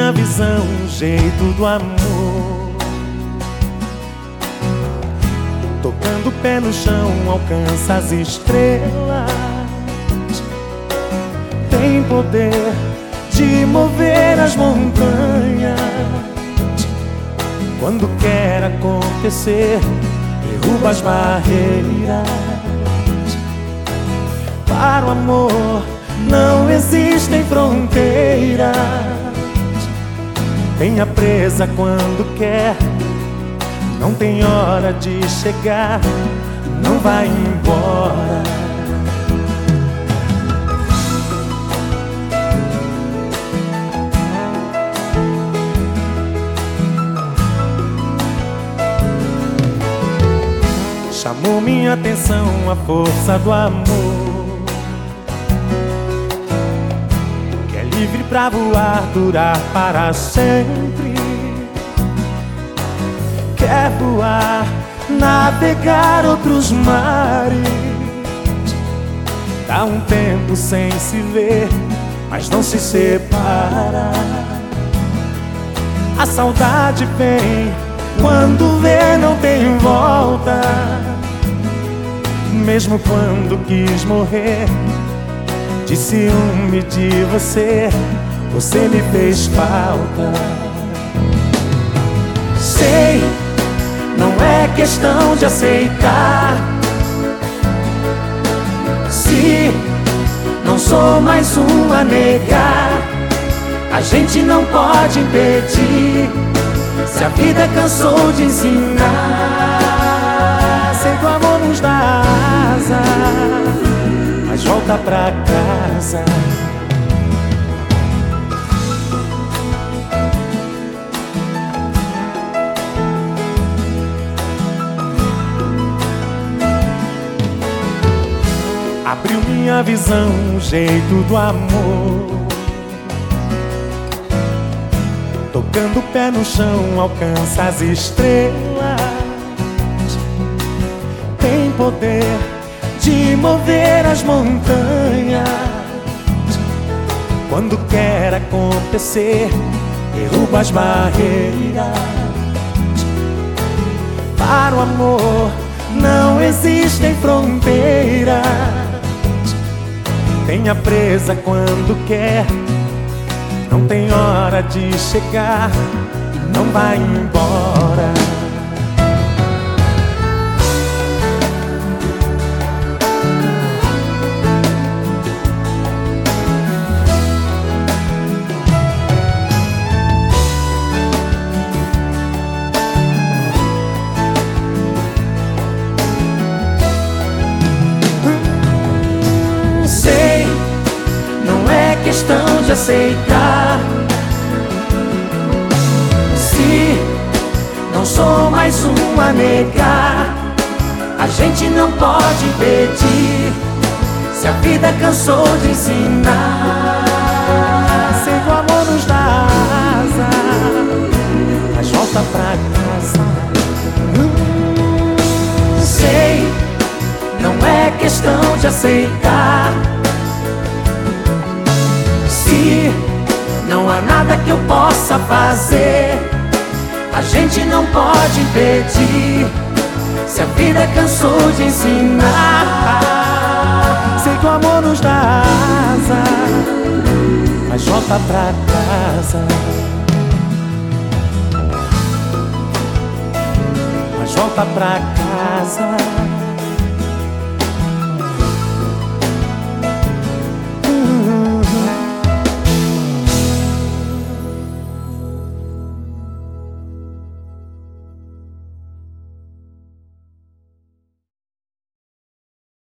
minha visão, o jeito do amor. Tocando o pé no chão, alcança as estrelas. Tem poder de mover as montanhas. Quando quer acontecer, derruba as barreiras. Para o amor não existem fronteiras. Tenha presa quando quer, não tem hora de chegar, não vai embora. Chamou minha atenção a força do amor, que é livre pra voar, durar para sempre. Quer voar, navegar outros mares. Dá um tempo sem se ver, mas não se separa. A saudade vem, quando vê não tem volta. Mesmo quando quis morrer, de ciúme de você, você me fez falta. Sei, não é questão de aceitar. Se não sou mais um a negar, a gente não pode impedir. Se a vida cansou de ensinar, sei que o amor nos dá asa, mas volta pra casa. Abriu minha visão, o jeito do amor. Tocando o pé no chão, alcança as estrelas. Tem poder de mover as montanhas. Quando quer acontecer, derruba as barreiras. Para o amor não existem fronteiras. Tenha presa quando quer, não tem hora de chegar, não vai embora. Sei, não é questão de aceitar. Se não sou mais um a negar, a gente não pode impedir. Se a vida cansou de ensinar, sei que o amor nos dá asa, mas volta pra casa. Sei, não é questão de aceitar. Se não há nada que eu possa fazer, a gente não pode impedir. Se a vida cansou de ensinar, sei que o amor nos dá asa, mas volta pra casa. Mas volta pra casa.